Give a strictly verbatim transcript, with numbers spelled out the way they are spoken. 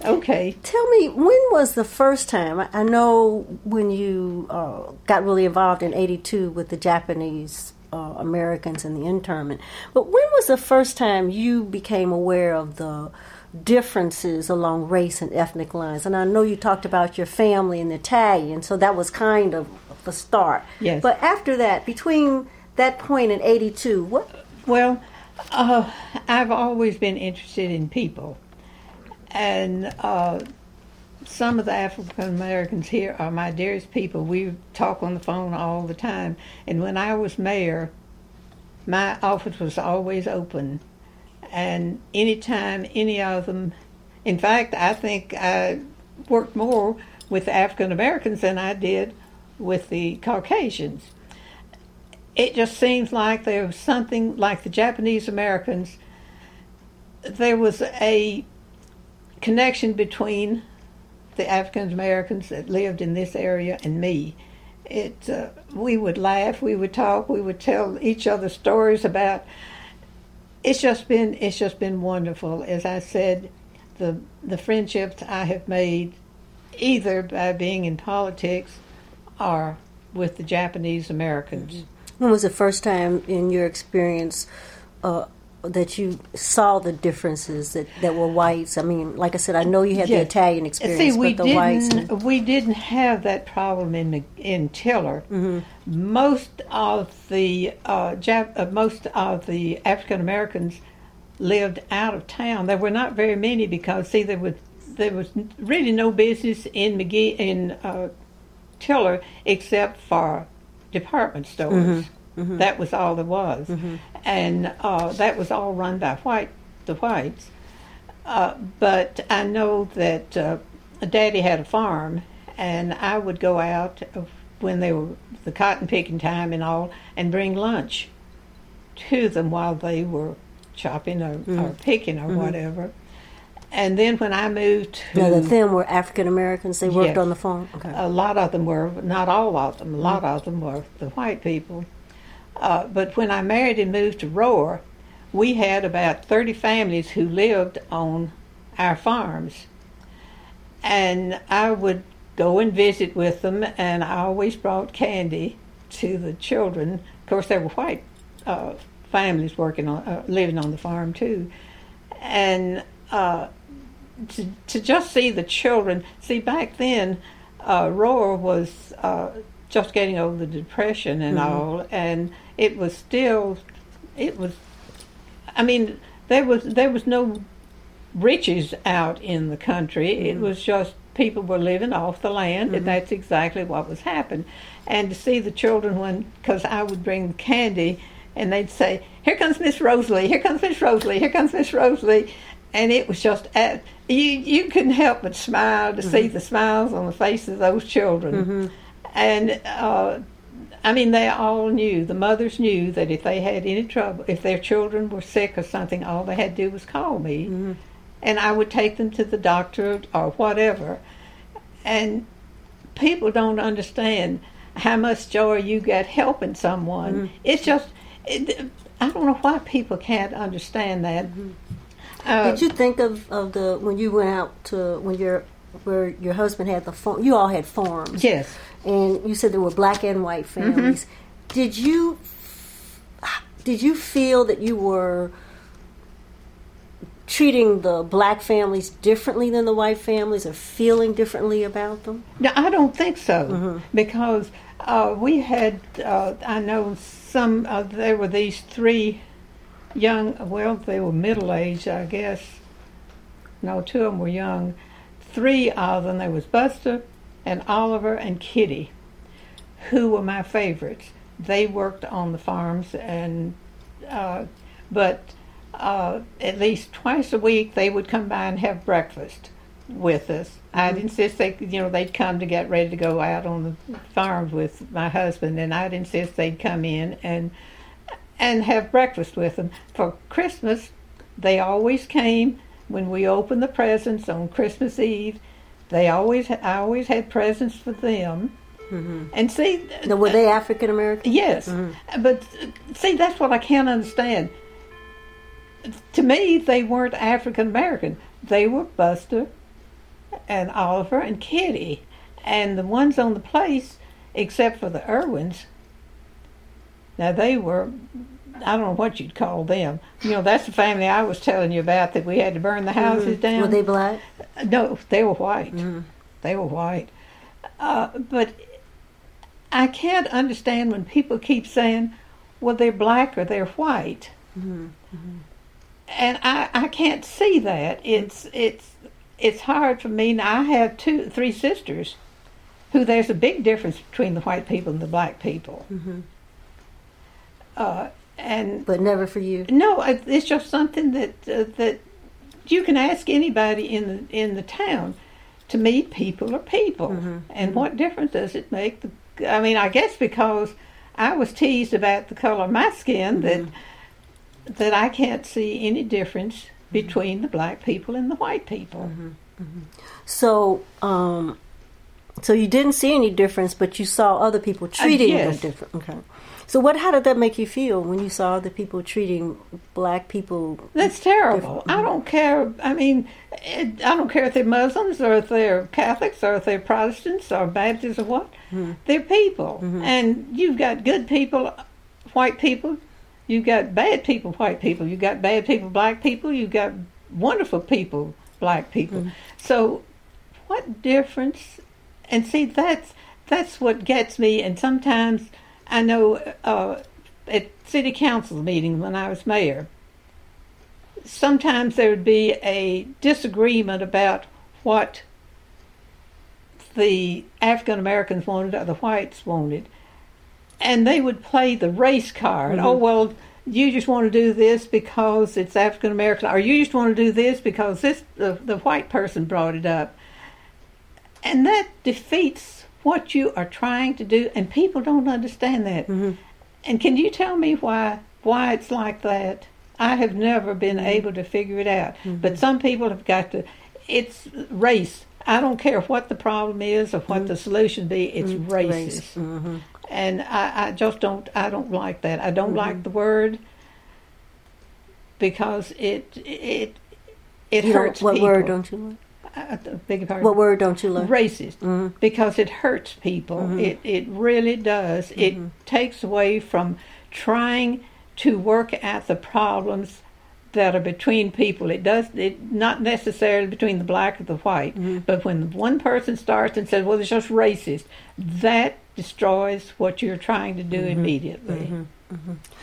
Okay. Tell me, when was the first time? I- I know when you uh, got really involved in eighty-two with the Japanese uh, Americans and the internment, but when was the first time you became aware of the differences along race and ethnic lines? And I know you talked about your family and Italian, so that was kind of the start. Yes. But after that, between that point and eighty-two, what? Well, uh, I've always been interested in people. And uh, some of the African Americans here are my dearest people. We talk on the phone all the time. And when I was mayor, my office was always open. And anytime any of them, in fact, I think I worked more with the African Americans than I did with the Caucasians. It just seems like there was something like the Japanese Americans. There was a connection between the African Americans that lived in this area and me. It uh, we would laugh, we would talk, we would tell each other stories about. It's just been it's just been wonderful. As I said, the the friendships I have made, either by being in politics or with the Japanese Americans. Mm-hmm. When was the first time in your experience uh, that you saw the differences that, that were whites? I mean, like I said, I know you had Yes. the Italian experience, See, we but the whites. didn't And, we didn't have that problem in the, in Tiller. mm-hmm. Most of the uh, Jap- uh, most of the African Americans lived out of town. There were not very many because see, there was there was really no business in McGee in uh, Tiller except for department stores. Mm-hmm. Mm-hmm. That was all there was, Mm-hmm. and uh, that was all run by white the whites. Uh, but I know that uh, Daddy had a farm, and I would go out when they were the cotton picking time and all, and bring lunch to them while they were chopping or, Mm-hmm. or picking or Mm-hmm. whatever. And then when I moved to... Now, the them were African Americans. They worked Yes. on the farm. Okay. A lot of them were, not all of them, a lot mm-hmm. of them were the white people. Uh, but when I married and moved to Roar, we had about thirty families who lived on our farms. And I would go and visit with them, and I always brought candy to the children. Of course, there were white uh, families working on, uh, living on the farm too. And uh, to, to just see the children, see back then, uh, Roar was uh, just getting over the Depression and mm-hmm. all, and it was still, it was, I mean, there was there was no riches out in the country. Mm-hmm. It was just people were living off the land, mm-hmm. and that's exactly what was happening. And to see the children when, because I would bring candy, and they'd say, "Here comes Miss Rosalie, here comes Miss Rosalie, here comes Miss Rosalie," and it was just, at, you you couldn't help but smile to mm-hmm. see the smiles on the faces of those children. Mm-hmm. And uh, I mean, they all knew, the mothers knew that if they had any trouble, if their children were sick or something, all they had to do was call me. Mm-hmm. And I would take them to the doctor or whatever. And people don't understand how much joy you get helping someone. Mm-hmm. It's just, it, I don't know why people can't understand that. Mm-hmm. Uh, Did you think of, of the, when you went out to, when your where your husband had the farm, you all had farms. Yes. And you said there were black and white families. Mm-hmm. Did you, did you feel that you were treating the black families differently than the white families, or feeling differently about them? No, I don't think so, mm-hmm. because uh, we had, uh, I know some, uh, there were these three young, well, they were middle-aged, I guess. No, two of them were young. Three of them, there was Buster and Oliver and Kitty, who were my favorites. They worked on the farms, and uh, but uh, at least twice a week they would come by and have breakfast with us. Mm-hmm. I'd insist they, you know, they'd come to get ready to go out on the farms with my husband, and I'd insist they'd come in and and have breakfast with them. For Christmas, they always came when we opened the presents on Christmas Eve. They always, I always had presents for them. Mm-hmm. And see, now, were they African American? Yes, mm-hmm. but see, that's what I can't understand. To me, they weren't African American. They were Buster, and Oliver and Kitty. And the ones on the place, except for the Irwins, now they were, I don't know what you'd call them. You know, that's the family I was telling you about that we had to burn the houses Mm-hmm. down. Were they black? No, they were white. Mm-hmm. They were white. Uh, but I can't understand when people keep saying, well, they're black or they're white. Mm-hmm. Mm-hmm. And I, I can't see that. It's it's it's hard for me. Now, I have two, three sisters who there's a big difference between the white people and the black people. Mm-hmm. Uh, and But never for you. no, it- it's just something that uh, that you can ask anybody in the in the town. To me, people are people, Mm-hmm. and Mm-hmm. what difference does it make? The, I mean, I guess because I was teased about the color of my skin that Mm-hmm. that I can't see any difference between the black people and the white people. Mm-hmm. So, um, so you didn't see any difference, but you saw other people treating Uh, yes. them different. Okay. So, what? How did that make you feel when you saw other people treating black people? That's terrible. Different. I don't care. I mean, it, I don't care if they're Muslims or if they're Catholics or if they're Protestants or Baptists or what. Mm-hmm. They're people. Mhm. And you've got good people, white people. You've got bad people, white people. You've got bad people, black people. You've got wonderful people, black people. Mhm. So what difference? And see, that's, that's what gets me. And sometimes I know uh, at city council meetings when I was mayor, sometimes there would be a disagreement about what the African Americans wanted or the whites wanted. And they would play the race card. Mm-hmm. Oh, well, you just want to do this because it's African American, or you just want to do this because this the, the white person brought it up. And that defeats what you are trying to do, and people don't understand that. Mm-hmm. And can you tell me why why it's like that? I have never been able to figure it out. Mm-hmm. But some people have got to. It's race. I don't care what the problem is or what Mm-hmm. the solution be. It's Mm-hmm. racist, Race. Mm-hmm. and I, I just don't. I don't like that. I don't Mm-hmm. like the word because it it it You don't- hurts what people. word don't you like? I, I beg your pardon. What word don't you like? Racist, Mhm. because it hurts people. Mhm. It it really does. It Mhm. takes away from trying to work out the problems that are between people. It does it not necessarily between the black or the white, Mhm. but when one person starts and says, "Well, it's just racist," that destroys what you're trying to do Mhm. immediately. Mhm. Mhm.